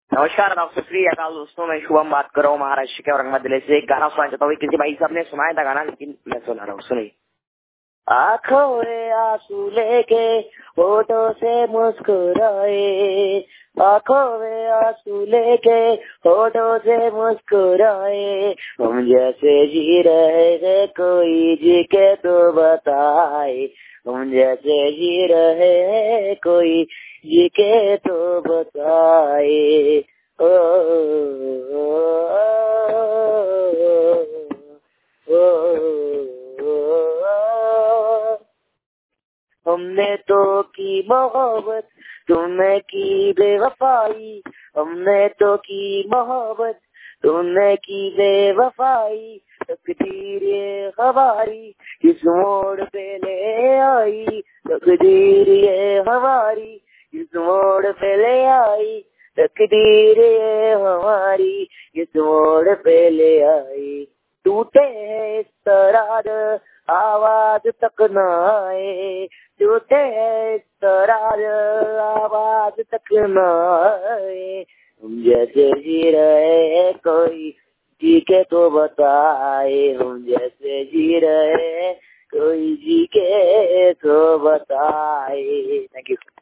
नमस्कार डॉक्टर श्री अकाल दोस्तों, मैं शुभम बात कर रहा हूँ महाराष्ट्र के औरंगाबाद जिले से। एक गाना सुनाना चाहता हूँ। किसी भाई साहब ने सुनाया था गाना, लेकिन मैं सुना रहा हूँ, सुनिए। आंखों में आंसू लेके होठों से मुस्कुराए, आंखों में आंसू लेके होठों से मुस्कुराए, हम जैसे जी रहे हैं कोई जी के तो बताए, हम जैसे जी रहे हैं कोई जी के तो बताए। ओ, ओ, ओ, हमने तो की मोहब्बत, तुमने की बेवफाई, हमने तो की मोहब्बत, तुमने की बेवफाई, तकदीर ये हमारी इस मोड़ पे ले आई, तकदीर ये हमारी इस मोड़ पे ले आई, तकदीर ये हमारी इस मोड़ पे ले आई। टूटे हैं इस तरह आवाज तक न आए, टूटे हैं इस तरह आवाज तक न आए, हम जैसे जी रहे हैं कोई जी के तो बताए, हम जैसे जी रहे हैं कोई जी के तो बताए। Thank you.